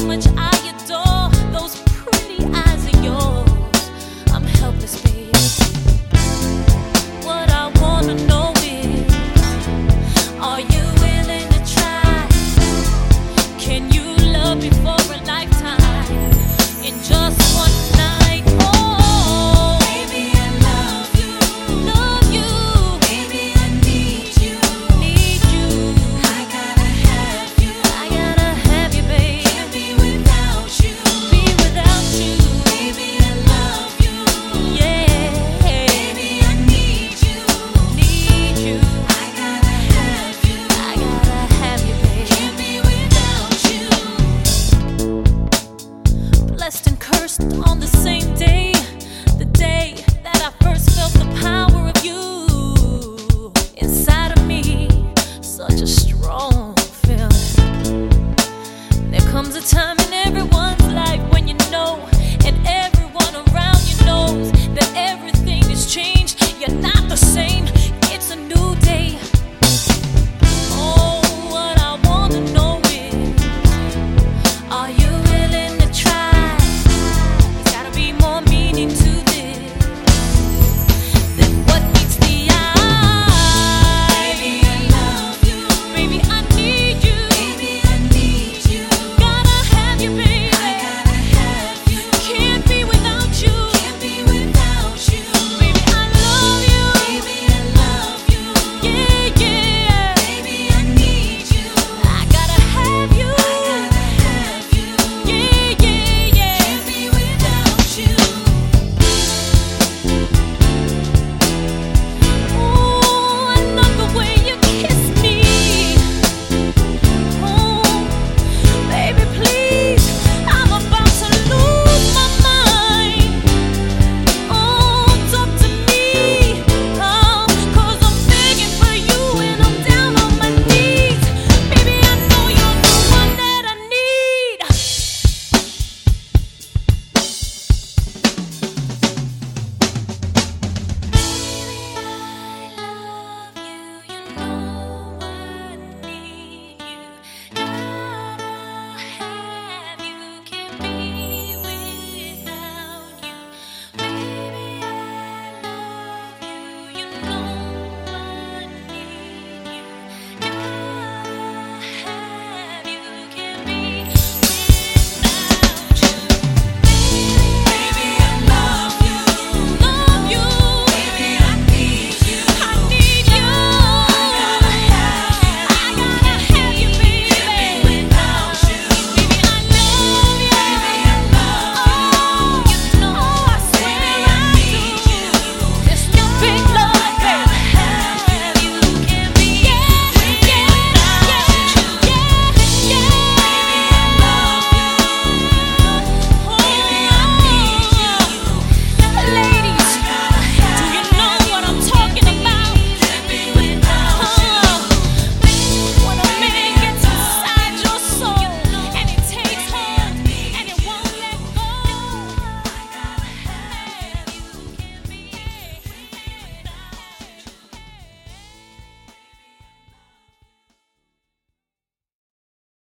much I adore those pretty eyes of yours. I'm helpless, baby. What I wanna know is, are you willing to try? Can you love me for a lifetime in just one night? Oh, baby, I love you, love you. Baby, I need you, need you. I gotta have you, I gotta have you, baby. Can't be without you, be without you. Baby, I love you, yeah. Baby, I need you, need you. I gotta have you, I gotta have you, baby. Can't be without you. Blessed and cursed on the same day, the day that I first felt the power of you inside of me. Such a strong feeling. There comes a time in everyone's